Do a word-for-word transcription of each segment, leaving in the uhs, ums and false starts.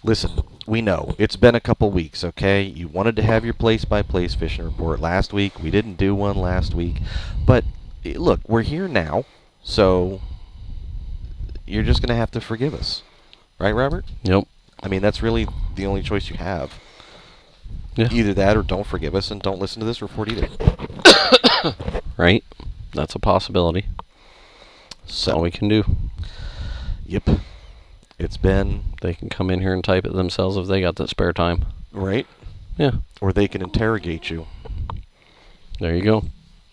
Listen, we know it's been a couple weeks, okay? You wanted to have your place-by-place fishing report last week. We didn't do one last week, but eh, look, we're here now, so you're just going to have to forgive us, right, Robert? Yep. I mean, that's really the only choice you have. Yeah. Either that or don't forgive us and don't listen to this report either. Right? That's a possibility. That's So all we can do. Yep. It's been... They can come in here and type it themselves if they got the spare time. Right? Yeah. Or they can interrogate you. There you go.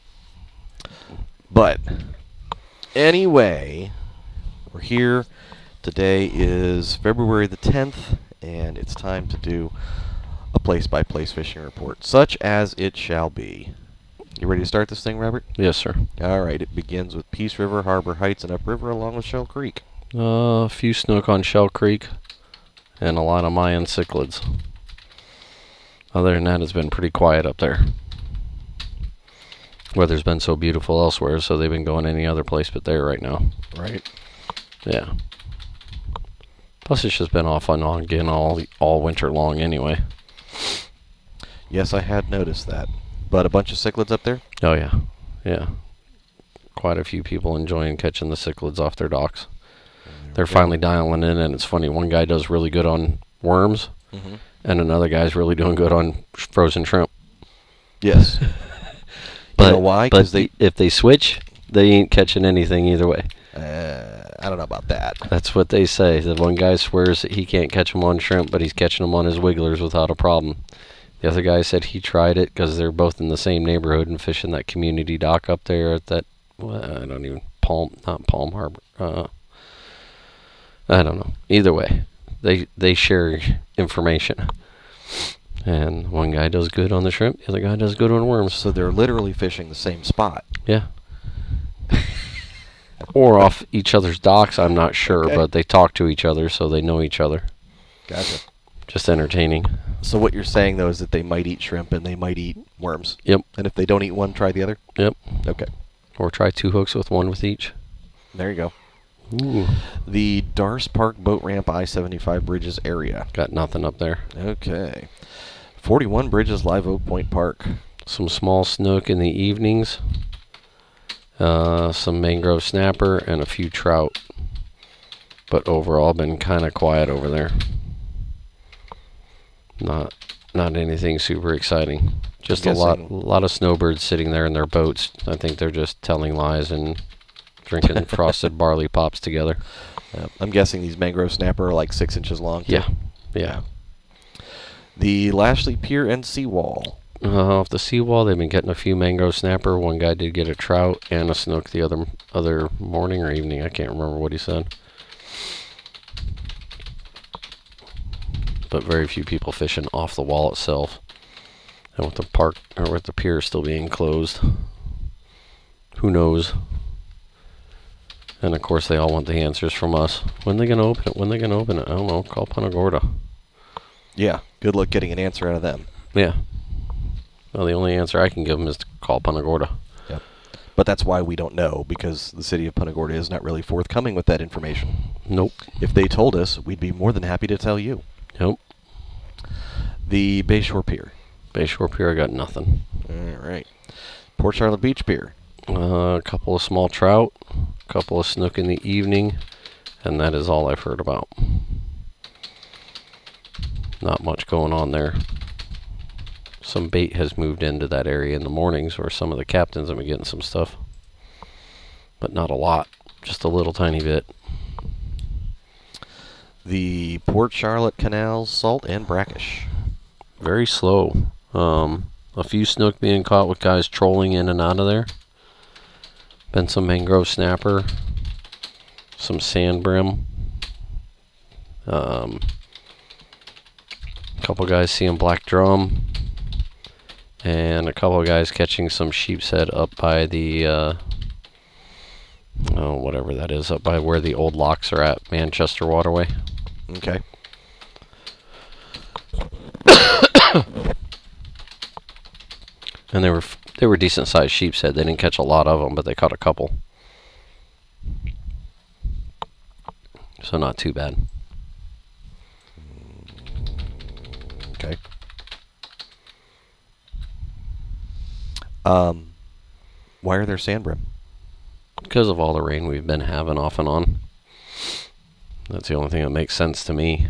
But anyway, we're here. Today is February the tenth, and it's time to do a place-by-place fishing report, such as it shall be. You ready to start this thing, Robert? Yes, sir. All right. It begins with Peace River, Harbor Heights, and upriver along with Shell Creek. Uh, a few snook on Shell Creek, and a lot of Mayan cichlids. Other than that, it's been pretty quiet up there. Weather's been so beautiful elsewhere, so they've been going any other place but there right now. Right. Yeah. Plus, it's just been off and on again all all winter long anyway. Yes, I had noticed that. But a bunch of cichlids up there? Oh yeah, yeah. Quite a few people enjoying catching the cichlids off their docks. They're finally dialing in, and it's funny. One guy does really good on worms, Mm-hmm. and another guy's really doing good on frozen shrimp. Yes. But, you know why? But they, if they switch, they ain't catching anything either way. uh, I don't know about that. That's what they say. The one guy swears that he can't catch them on shrimp, but he's catching them on his wigglers without a problem. The other guy said he tried it because they're both in the same neighborhood and fishing that community dock up there at that, well, I don't even, Palm, not Palm Harbor. Uh, I don't know. Either way, they they share information. And one guy does good on the shrimp, the other guy does good on worms. So they're literally fishing the same spot. Yeah. Or off each other's docks, I'm not sure, Okay. but they talk to each other, so they know each other. Gotcha. Just entertaining. So what you're saying, though, is that they might eat shrimp and they might eat worms. Yep. And if they don't eat one, try the other? Yep. Okay. Or try two hooks with one with each. There you go. Ooh. The Darce Park Boat Ramp I seventy-five Bridges area. Got nothing up there. Okay. forty-one Bridges Live Oak Point Park. Some small snook in the evenings. Uh, some mangrove snapper and a few trout. But overall, been kind of quiet over there. Not not anything super exciting. Just a lot, Guessing- lot of snowbirds sitting there in their boats. I think they're just telling lies and drinking frosted barley pops together. Uh, I'm guessing these mangrove snapper are like six inches long. too. Yeah, yeah. The Lashley Pier and Seawall. Uh, off the seawall, they've been getting a few mangrove snapper. One guy did get a trout and a snook the other other morning or evening. I can't remember what he said. But very few people fishing off the wall itself. And with the park or with the pier still being closed, who knows? And of course, they all want the answers from us. When they gonna open it? When they gonna open it? I don't know. Call Punta Gorda. Yeah. Good luck getting an answer out of them. Yeah. Well, the only answer I can give them is to call Punta Gorda. Yep. But that's why we don't know, because the city of Punta Gorda is not really forthcoming with that information. Nope. If they told us, we'd be more than happy to tell you. Nope. The Bayshore Pier. Bayshore Pier, I got nothing. All right. Port Charlotte Beach Pier. Uh, a couple of small trout, a couple of snook in the evening, and that is all I've heard about. Not much going on there. Some bait has moved into that area in the mornings, where some of the captains have been getting some stuff. But not a lot, just a little tiny bit. The Port Charlotte Canals, Salt and Brackish. Very slow. Um, a few snook being caught with guys trolling in and out of there. Been some mangrove snapper, some sand brim. Um, a couple guys seeing black drum, and a couple guys catching some sheep's head up by the uh, oh whatever that is, up by where the old locks are at, Manchester Waterway. Okay. And they were f- they were decent sized sheep's head. They didn't catch a lot of them, but they caught a couple. So not too bad. Um, why are there sand brim? Because of all the rain we've been having off and on. That's the only thing that makes sense to me.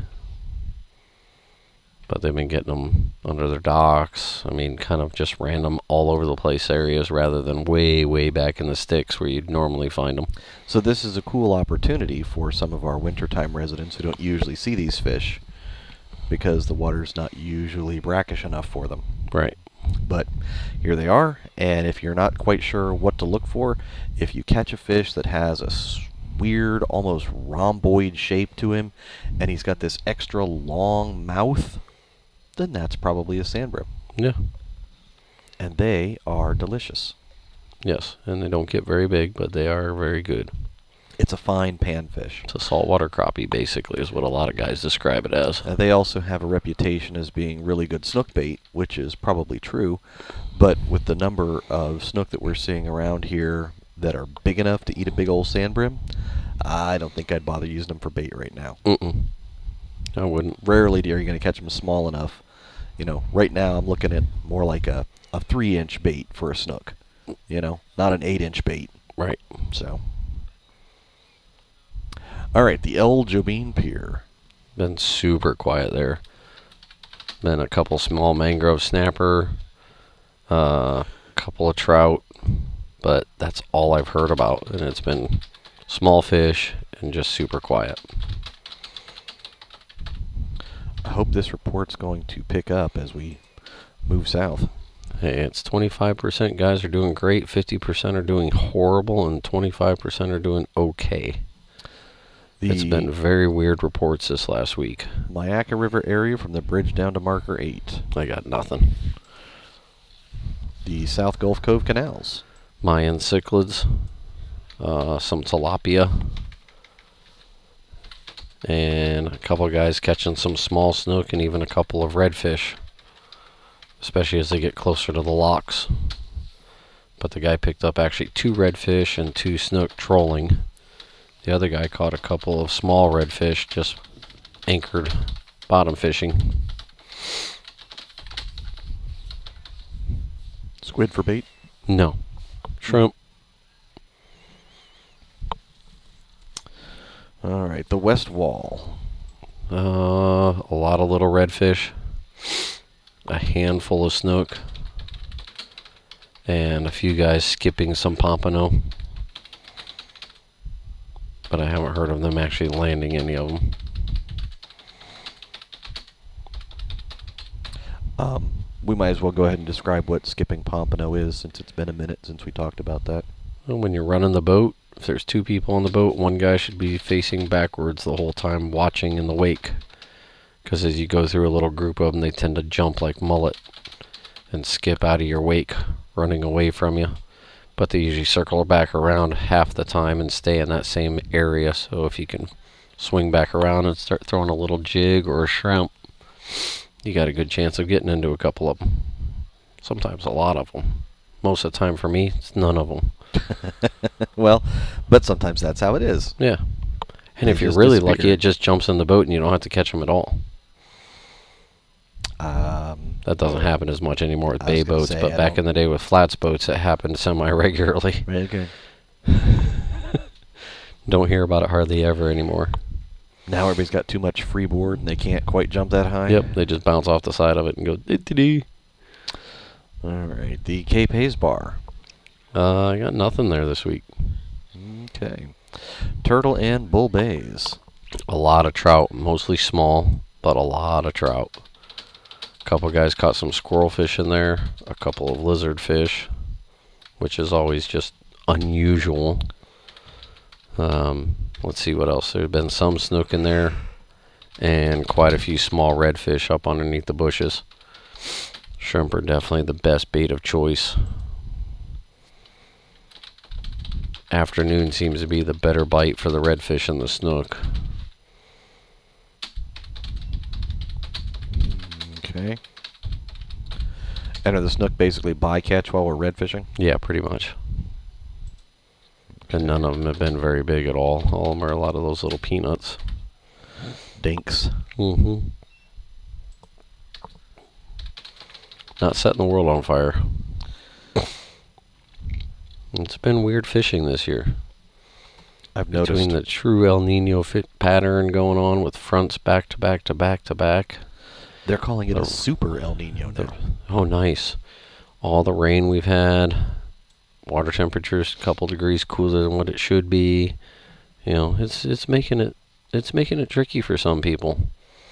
But they've been getting them under their docks. I mean, kind of just random all over the place areas rather than way, way back in the sticks where you'd normally find them. So this is a cool opportunity for some of our wintertime residents who don't usually see these fish because the water's not usually brackish enough for them. Right. But here they are, and if you're not quite sure what to look for, if you catch a fish that has a s- weird, almost rhomboid shape to him, and he's got this extra long mouth, then that's probably a sand brim. Yeah. And they are delicious. Yes, and they don't get very big, but they are very good. It's a fine panfish. It's a saltwater crappie, basically, is what a lot of guys describe it as. Uh, they also have a reputation as being really good snook bait, which is probably true, but with the number of snook that we're seeing around here that are big enough to eat a big old sand brim, I don't think I'd bother using them for bait right now. Mm-mm. I wouldn't. Rarely are you going to catch them small enough. You know, right now I'm looking at more like a, a three-inch bait for a snook. You know, not an eight-inch bait. Right. So, all right, the El Jobin Pier. Been super quiet there. Been a couple small mangrove snapper, a uh, couple of trout, but that's all I've heard about, and it's been small fish and just super quiet. I hope this report's going to pick up as we move south. Hey, it's twenty-five percent guys are doing great, fifty percent are doing horrible, and twenty-five percent are doing okay. The It's been very weird reports this last week. Myakka River area from the bridge down to Marker eight. I got nothing. The South Gulf Cove canals. Mayan cichlids, uh, some tilapia, and a couple of guys catching some small snook and even a couple of redfish, especially as they get closer to the locks. But the guy picked up actually two redfish and two snook trolling. The other guy caught a couple of small redfish just anchored bottom fishing. Squid for bait. No. Shrimp. All right, the West Wall. Uh, a lot of little redfish. A handful of snook. And a few guys skipping some pompano. But I haven't heard of them actually landing any of them. Um, we might as well go ahead and describe what skipping pompano is, since it's been a minute since we talked about that. Well, when you're running the boat, if there's two people on the boat, one guy should be facing backwards the whole time, watching in the wake. Because as you go through a little group of them, they tend to jump like mullet and skip out of your wake, running away from you. But they usually circle back around half the time and stay in that same area. So if you can swing back around and start throwing a little jig or a shrimp, you got a good chance of getting into a couple of them. Sometimes a lot of them. Most of the time for me, it's none of them. Well, but sometimes that's how it is. Yeah. And They if you're just really disappear. lucky, it just jumps in the boat and you don't have to catch them at all. Um, That doesn't happen as much anymore with I was bay gonna boats, say, but I back don't- in the day with flats boats, it happened semi-regularly. Okay. Don't hear about it hardly ever anymore. Now everybody's got too much freeboard and they can't quite jump that high. Yep, they just bounce off the side of it and go dee-dee-dee. All right, the Cape Hayes Bar. Uh, I got nothing there this week. Okay. Turtle and Bull Bays. A lot of trout, mostly small, but a lot of trout. A couple guys caught some squirrel fish in there, a couple of lizard fish, which is always just unusual. Um, let's see what else. There's been some snook in there, and quite a few small redfish up underneath the bushes. Shrimp are definitely the best bait of choice. Afternoon seems to be the better bite for the redfish and the snook. Okay. And are the snook basically bycatch while we're red fishing? Yeah, pretty much. And none of them have been very big at all. All of them are a lot of those little peanuts. Dinks. Mm-hmm. Not setting the world on fire. It's been weird fishing this year. I've Between noticed. the true El Nino fit pattern going on with fronts back to back to back to back. They're calling it the- a super El Nino the- now. Oh, nice. All the rain we've had, water temperatures a couple degrees cooler than what it should be. You know, it's it's making it it's making it tricky for some people.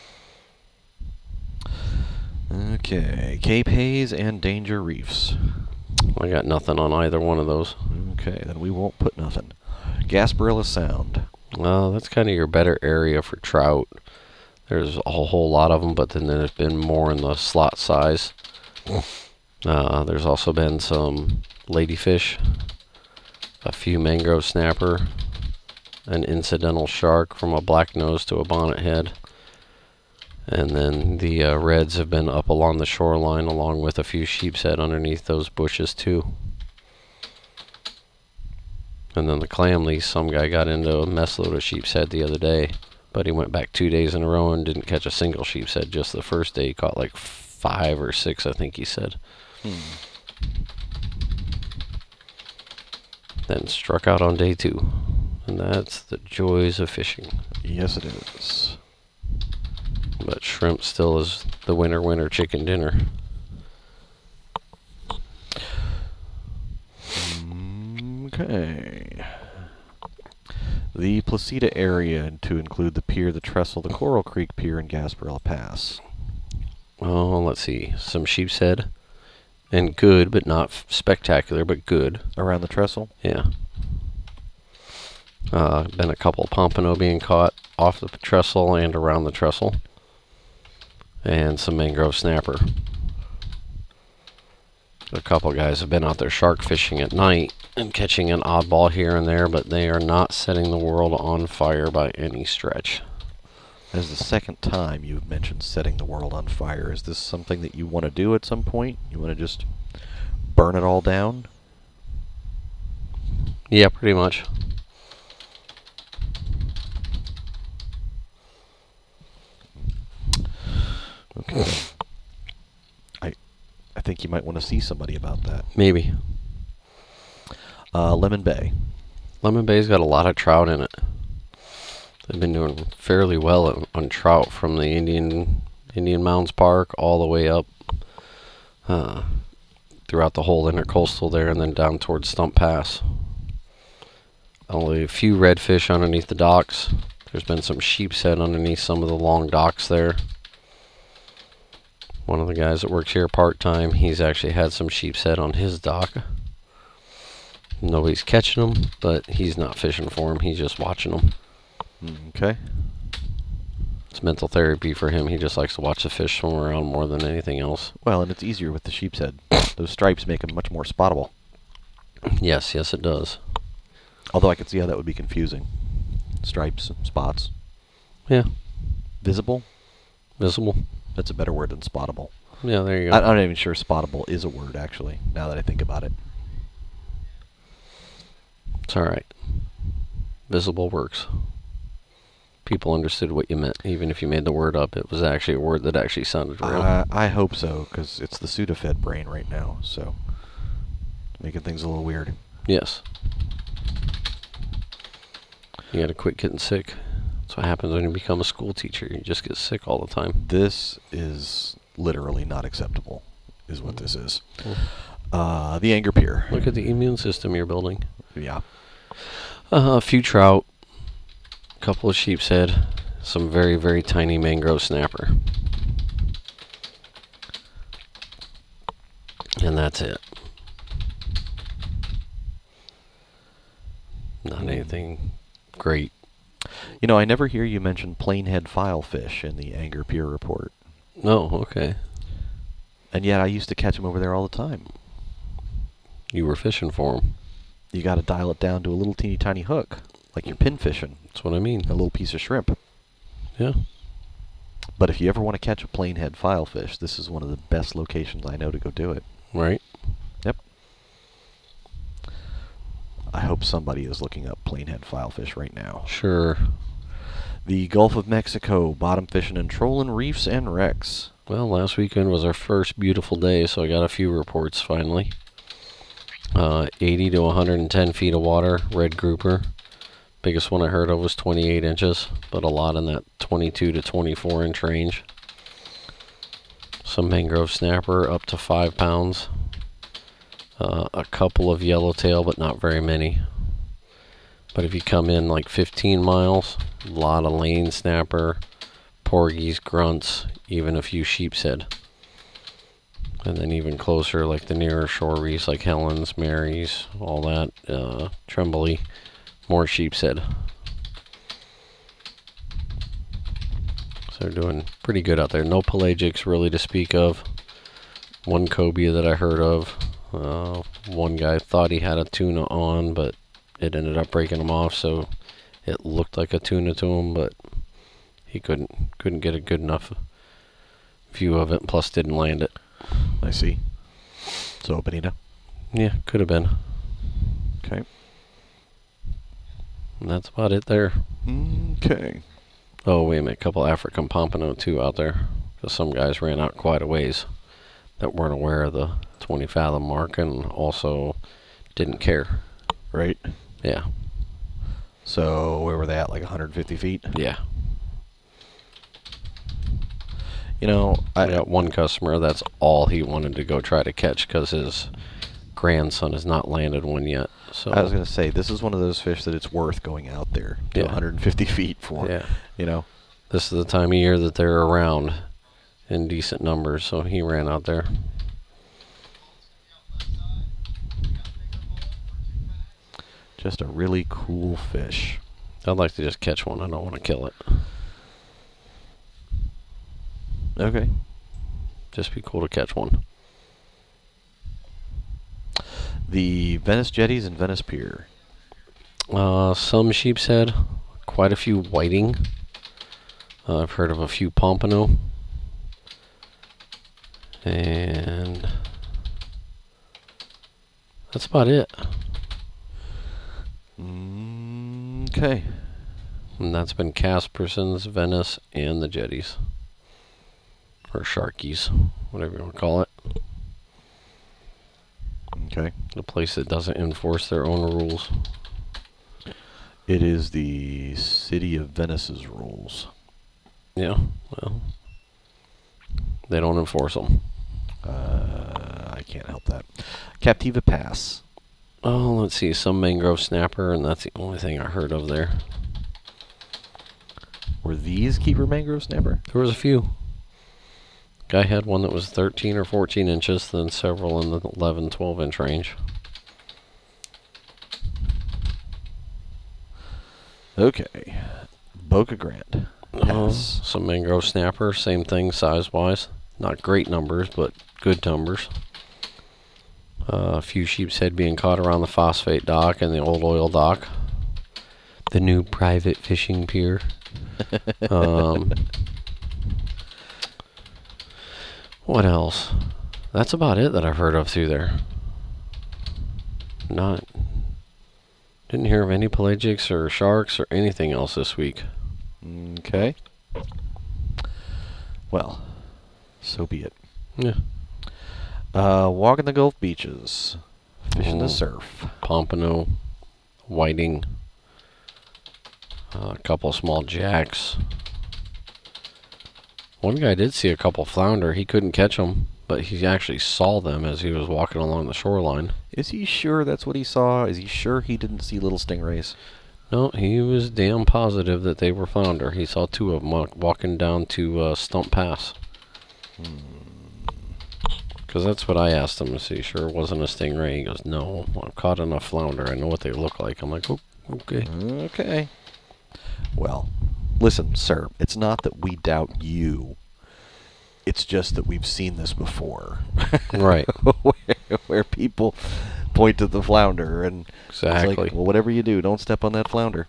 Okay, Cape Hayes and Danger Reefs. I got nothing on either one of those. Okay, then we won't put nothing. Gasparilla Sound. Well, that's kind of your better area for trout. There's a whole, whole lot of them, but then there's been more in the slot size. Uh, there's also been some ladyfish, a few mangrove snapper, an incidental shark from a black nose to a bonnet head. And then the uh, reds have been up along the shoreline along with a few sheepshead underneath those bushes too. And then the clamleys, some guy got into a mess load of sheepshead the other day, but he went back two days in a row and didn't catch a single sheepshead. Just the first day he caught like five or six, I think he said. Hmm. Then struck out on day two. And that's the joys of fishing. Yes, it is. But shrimp still is the winner winner chicken dinner. Okay. The Placida area to include the pier, the Trestle, the Coral Creek Pier, and Gasparilla Pass. Oh, let's see. Some sheepshead. And good, but not f- spectacular, but good. Around the Trestle? Yeah. Uh, been a couple pompano being caught off the trestle and around the trestle. And some mangrove snapper. A couple guys have been out there shark fishing at night and catching an oddball here and there, but they are not setting the world on fire by any stretch. That is the second time you've mentioned setting the world on fire. Is this something that you want to do at some point? You want to just burn it all down? Yeah, pretty much. Okay. I I think you might want to see somebody about that. Maybe. Uh, Lemon Bay. Lemon Bay's got a lot of trout in it. They've been doing fairly well on, on trout from the Indian Indian Mounds Park all the way up uh, throughout the whole intercoastal there and then down towards Stump Pass. Only a few redfish underneath the docks. There's been some sheepshead underneath some of the long docks there. One of the guys that works here part-time, he's actually had some sheepshead on his dock. Nobody's catching them, but he's not fishing for them. He's just watching them. Okay. It's mental therapy for him. He just likes to watch the fish swim around more than anything else. Well, and it's easier with the sheepshead. Those stripes make them much more spottable. Yes, yes it does. Although I could see how that would be confusing. Stripes, spots. Yeah, Visible? visible. That's a better word than spottable. Yeah, there you I, go. I'm not even sure spottable is a word, actually, now that I think about it. It's alright. Visible works. People understood what you meant, even if you made the word up. It was actually a word that actually sounded real. Uh, I hope so, because it's the Sudafed brain right now, so making things a little weird. Yes. You gotta quit getting sick. That's what happens when you become a school teacher. You just get sick all the time. This is literally not acceptable, is what this is. Mm. Uh, the Anger Pier. Look at the immune system you're building. Yeah. Uh, a few trout, a couple of sheepshead, some very, very tiny mangrove snapper. And that's it. Not anything great. You know, I never hear you mention plainhead filefish in the Anger Pier report. No, okay. And yet I used to catch them over there all the time. You were fishing for them. You got to dial it down to a little teeny tiny hook, like you're pin fishing, That's what I mean. a little piece of shrimp. Yeah. But if you ever want to catch a plainhead filefish, this is one of the best locations I know to go do it. Right? Yep. I hope somebody is looking up plainhead filefish right now. Sure. The Gulf of Mexico, bottom fishing and trolling reefs and wrecks. Well, last weekend was our first beautiful day, so I got a few reports finally. Uh, eighty to one hundred ten feet of water, red grouper. Biggest one I heard of was twenty-eight inches, but a lot in that twenty-two to twenty-four inch range. Some mangrove snapper up to five pounds. Uh, a couple of yellowtail, but not very many. But if you come in like fifteen miles, a lot of lane snapper, porgies, grunts, even a few sheepshead. And then even closer, like the nearer shore reefs, like Helen's, Mary's, all that, uh, Trembley, more sheepshead. So they're doing pretty good out there. No pelagics really to speak of. One cobia that I heard of. Uh, one guy thought he had a tuna on, but it ended up breaking him off, so it looked like a tuna to him, but he couldn't couldn't get a good enough view of it, plus didn't land it. I see. So, Bonita. Yeah, could have been. Okay. And that's about it there. Okay. Oh, wait a minute. A couple African pompano, too, out there. Because some guys ran out quite a ways that weren't aware of the twenty fathom mark and also didn't care. Right. Yeah. So, where were they at? Like one hundred fifty feet? Yeah. You know, I I got one customer, that's all he wanted to go try to catch because his grandson has not landed one yet. So I was going to say, this is one of those fish that it's worth going out there to Yeah. one hundred fifty feet for. yeah. You know? This is the time of year that they're around in decent numbers, so he ran out there. Just a really cool fish. I'd like to just catch one. I don't want to kill it. Okay. Just be cool to catch one. The Venice Jetties and Venice Pier. Uh, some sheepshead, quite a few whiting. Uh, I've heard of a few pompano. And that's about it. Okay. And that's been Casperson's, Venice, and the Jetties. Or Sharkies, whatever you want to call it. Okay. The place that doesn't enforce their own rules. It is the City of Venice's rules. Yeah, well, they don't enforce them. Uh, I can't help that. Captiva Pass. Oh, let's see, some mangrove snapper, and that's the only thing I heard of there. Were these keeper mangrove snapper? There was a few. Guy had one that was thirteen or fourteen inches, then several in the eleven, twelve inch range. Okay. Boca Grande. Uh, Pass. some mangrove snapper, same thing size-wise. Not great numbers, but good numbers. Uh, a few sheepshead being caught around the phosphate dock and the old oil dock. The new private fishing pier. um, what else? That's about it that I've heard of through there. Not... Didn't hear of any pelagics or sharks or anything else this week. Okay. Well, so be it. Yeah. Uh, walking the Gulf beaches. Fishing the Mm. surf. Pompano, whiting, uh, a couple small jacks. One guy did see a couple flounder. He couldn't catch them, but he actually saw them as he was walking along the shoreline. Is he sure that's what he saw? Is he sure he didn't see little stingrays? No, he was damn positive that they were flounder. He saw two of them walk, walking down to uh, Stump Pass. Because that's what I asked him. Is he sure it wasn't a stingray? He goes, no, I've caught enough flounder. I know what they look like. I'm like, oh, okay. Okay. Well, listen, sir, it's not that we doubt you. It's just that we've seen this before. Right. where, where people point to the flounder and Exactly. it's like, well, whatever you do, don't step on that flounder.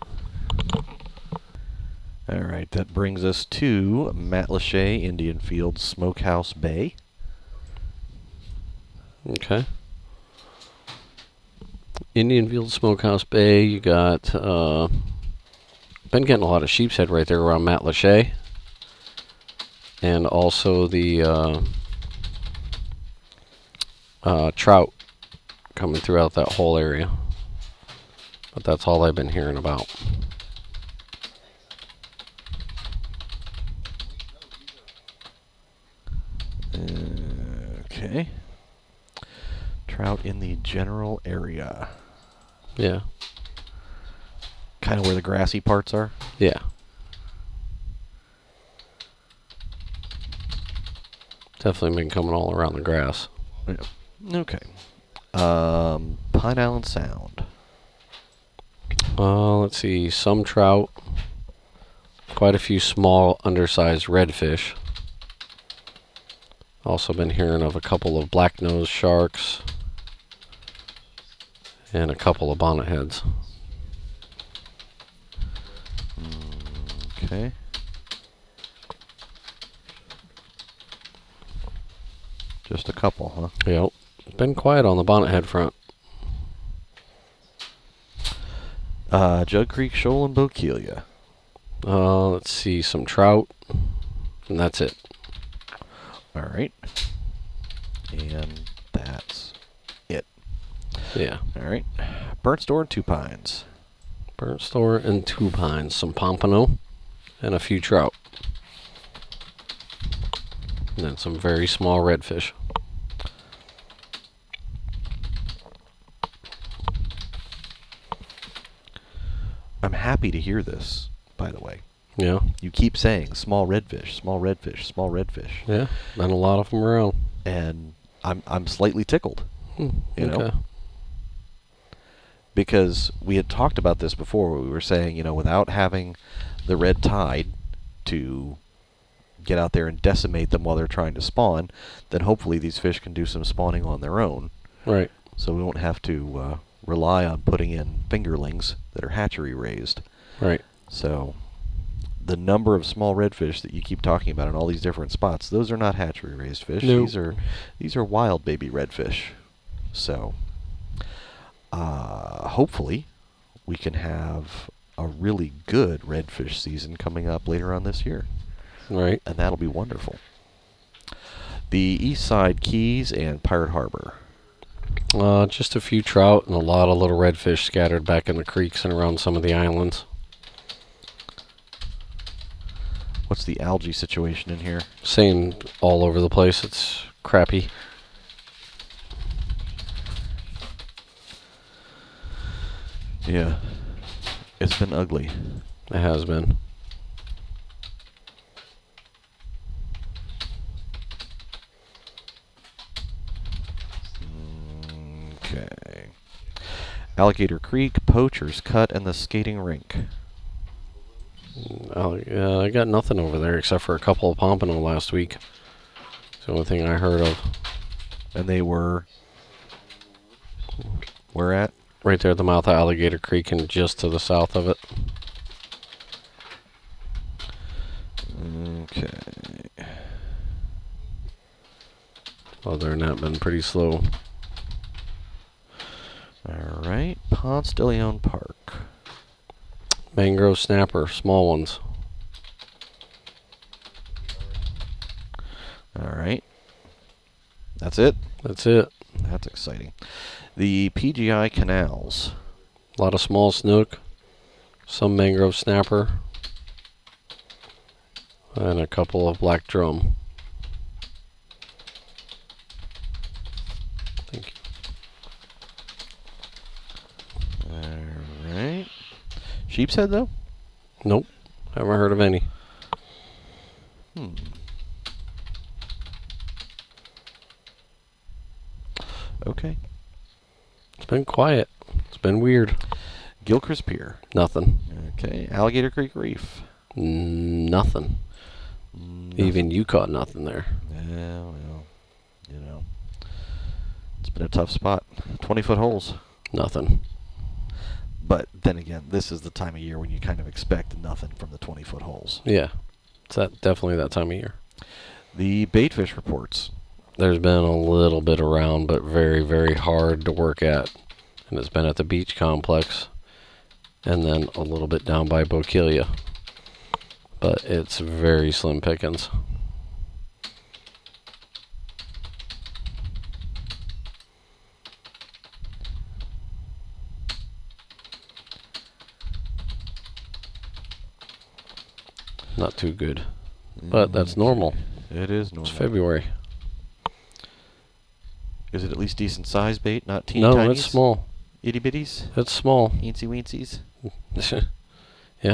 All right, that brings us to Matlacha Indian Fields Smokehouse Bay. Okay. Indian Field Smokehouse Bay, you got, uh, been getting a lot of sheepshead right there around Matlacha. And also the, uh, uh, trout coming throughout that whole area. But that's all I've been hearing about. Okay. Trout in the general area. Yeah. Kind of where the grassy parts are. Yeah. Definitely been coming all around the grass. Yeah. Okay. Um, Pine Island Sound. Uh, let's see. Some trout. Quite a few small, undersized redfish. Also been hearing of a couple of black-nosed sharks. And a couple of bonnetheads. Okay. Just a couple, huh? Yep. Been quiet on the bonnethead front. Uh, Jug Creek, Shoal, and Bokeelia. Uh, let's see. Some trout. And that's it. All right. And that's it. Yeah. All right. Burnt Store and Two Pines. Burnt Store and Two Pines. Some pompano. And a few trout. And then some very small redfish. I'm happy to hear this, by the way. Yeah. You keep saying small redfish, small redfish, small redfish. Yeah. Been a lot of them around. And I'm I'm slightly tickled. Hmm, You know? okay. Because we had talked about this before. We were saying, you know, without having the red tide to get out there and decimate them while they're trying to spawn, then hopefully these fish can do some spawning on their own. Right. So we won't have to uh, rely on putting in fingerlings that are hatchery raised. Right. So the number of small redfish that you keep talking about in all these different spots, those are not hatchery raised fish. Nope. These are these are wild baby redfish. So uh, hopefully we can have a really good redfish season coming up later on this year. Right. And that'll be wonderful. The East Side Keys and Pirate Harbor. Uh, just a few trout and a lot of little redfish scattered back in the creeks and around some of the islands. What's the algae situation in here? Same all over the place. It's crappy. Yeah. It's been ugly. It has been. Okay. Alligator Creek, Poacher's Cut, and the skating rink. Oh, yeah, I got nothing over there except for a couple of pompano last week. It's the only thing I heard of. And they were... Where at? Right there at the mouth of Alligator Creek and just to the south of it. Okay. Other than that, been pretty slow. Alright. Ponce de Leon Park. Mangrove snapper, small ones. Alright. That's it? That's it. That's exciting. The P G I Canals. A lot of small snook, some mangrove snapper, and a couple of black drum. Thank you. Alright. Sheep's Head, though? Nope, haven't heard of any. Hmm. Okay. It's been quiet. It's been weird. Gilchrist Pier. Nothing. Okay. Alligator Creek Reef. Nothing. Nothing. Even you caught nothing there. Yeah, well, you know. It's been a tough spot. twenty-foot holes. Nothing. But then again, this is the time of year when you kind of expect nothing from the twenty-foot holes. Yeah, it's that definitely that time of year. The baitfish reports. There's been a little bit around, but very, very hard to work at. And it's been at the beach complex and then a little bit down by Bokeelia. But it's very slim pickings. not too good. But that's normal. It is normal. It's February. Is it at least decent size bait, not teeny No, tinies? it's small. Itty bitties? It's small. Eensy weensies? Yeah.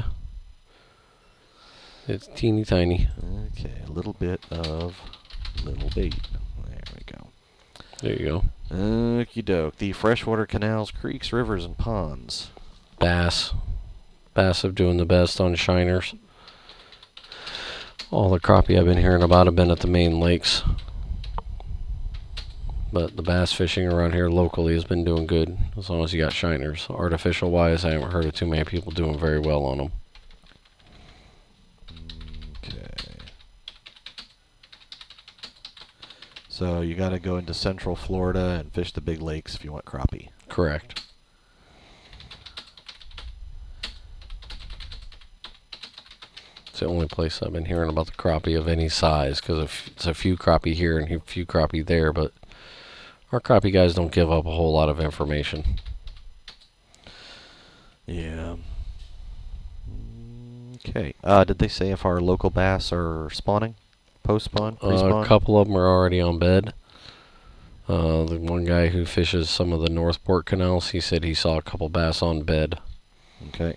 It's teeny tiny. Okay, a little bit of little bait. There we go. There you go. Okie doke. The freshwater canals, creeks, rivers, and ponds. Bass. Bass are doing the best on shiners. All the crappie I've been hearing about have been at the main lakes. But the bass fishing around here locally has been doing good, as long as you got shiners. Artificial wise, I haven't heard of too many people doing very well on them. Okay. So you got to go into central Florida and fish the big lakes if you want crappie. Correct. It's the only place I've been hearing about the crappie of any size, because it's a few crappie here and a few crappie there, but our crappie guys don't give up a whole lot of information. Yeah. Okay. Uh, did they say if our local bass are spawning? Post-spawn? Uh, Pre-spawn? a couple of them are already on bed. Uh, the one guy who fishes some of the Northport canals, he said he saw a couple bass on bed. Okay.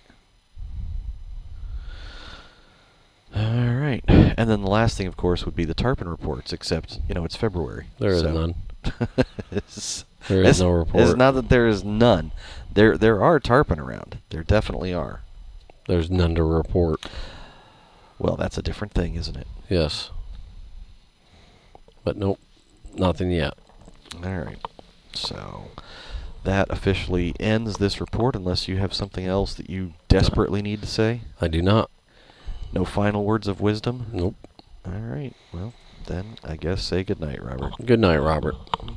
All right. And then the last thing, of course, would be the tarpon reports, except, you know, it's February. There is so none. it's, There is it's, no report. It's not that there is none. There, there are tarpon around. There definitely are. There's none to report. Well, that's a different thing, isn't it? Yes. But nope, nothing yet. All right. So that officially ends this report, unless you have something else that you desperately need to say. I do not. No final words of wisdom? Nope. All right. Well, then I guess say goodnight, Robert. Good night, Robert.